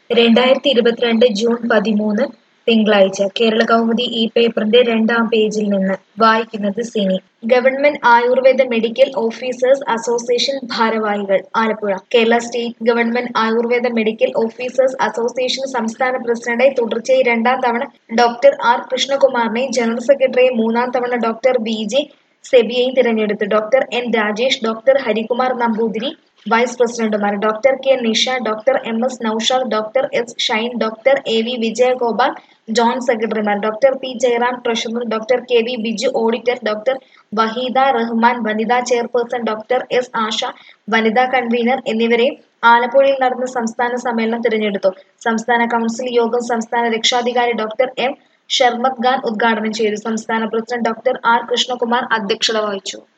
2022 June 13 തിങ്കളാഴ്ച കേരളകൗമുദി ഈ പേപ്പറിന്റെ രണ്ടാം പേജിൽ നിന്ന് വായിക്കുന്നത് Sini. Government Ayurveda medical officers association ഭാരവാഹികൾ Alappuzha. Kerala state government Ayurveda medical officers association സംസ്ഥാന പ്രസിഡന്റായി തുടർച്ചയായി രണ്ടാം തവണ ഡോക്ടർ ആർ കൃഷ്ണകുമാറിനെയും ജനറൽ സെക്രട്ടറിയായി മൂന്നാം തവണ ഡോക്ടർ വി.ജെ. സെബിയെയും തിരഞ്ഞെടുത്തു. Doctor N. Rajesh, doctor Harikumar Namboothiri vice പ്രസിഡന്റുമാർ, doctor K. Nisha, doctor M. S. Noushad, doctor S. Shine, doctor A. V. Vijayagopal joint സെക്രട്ടറിമാർ, doctor P. Jayaram treasurer, doctor K. V. Biju auditor, doctor Waheeda Rahman വനിതാ ചെയർപേഴ്സൺ, ഡോക്ടർ എസ്. ആശ വനിതാ convener എന്നിവരെയും ആലപ്പുഴയിൽ നടന്ന സംസ്ഥാന സമ്മേളനം തിരഞ്ഞെടുത്തു. സംസ്ഥാന കൗൺസിൽ യോഗം സംസ്ഥാന രക്ഷാധികാരി ഡോക്ടർ എം. ഷർമദ് ഖാൻ ഉദ്ഘാടനം ചെയ്തു. സംസ്ഥാന പ്രസിഡന്റ് ഡോക്ടർ ആർ കൃഷ്ണകുമാർ അധ്യക്ഷത വഹിച്ചു.